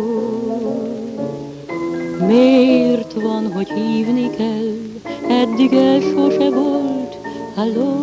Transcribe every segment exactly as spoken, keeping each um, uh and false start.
Miért van, hogy hívni kell, eddig el sose volt, halló.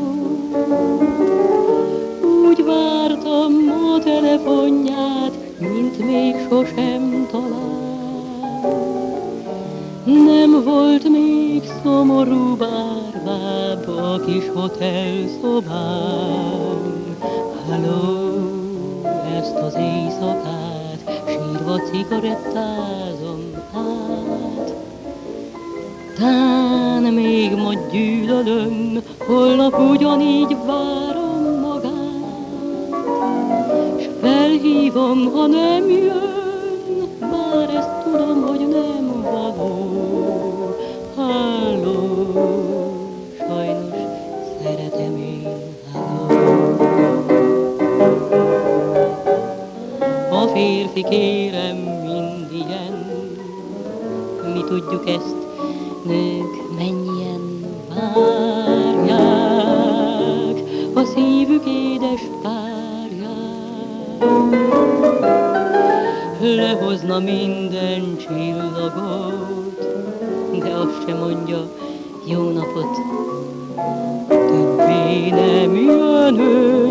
Úgy vártam a telefonját, mint még sosem talál. Nem volt még szomorúbb árvább a kis hotel szobám. Halló, ezt az éjszakát sírva cigarettázom át. Tán még ma gyűlölöm, holnap ugyanígy várom magát, s felhívom, ha nem jön, bár ezt tudom, hogy nem való. Halló, sajnos szeretem én, halló. A férfi, kérem, mind ilyen, mi tudjuk ezt, nők mennyien várják a szívük édes párját. Lehozna minden csillagot, de azt se mondja, jó napot, többé nem jön ő,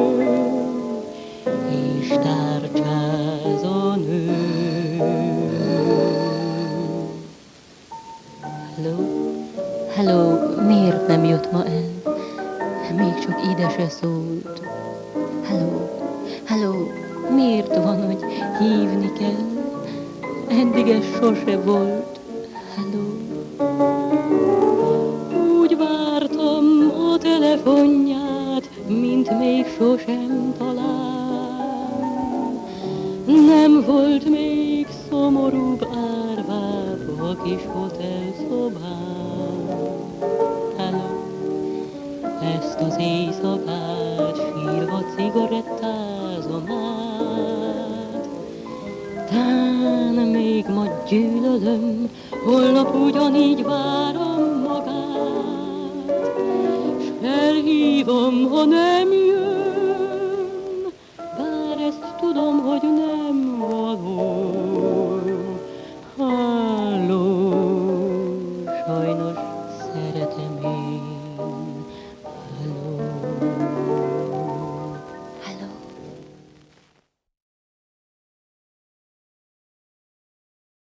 és tárcsázon ő. Halló, halló, miért nem jött ma el? Még csak ide se szólt. Halló, halló, miért van, hogy hívni kell? Eddig ez sose volt. Halló. Úgy vártam a telefonját, mint még sosem talán. Nem volt még szomorúbb árvább a kis hotel szobán. Halló, ezt az éjszakát sírva cigarettázom át. Tán még ma gyűlölöm, holnap ugyanígy várom magát, s felhívom, ha nem jön.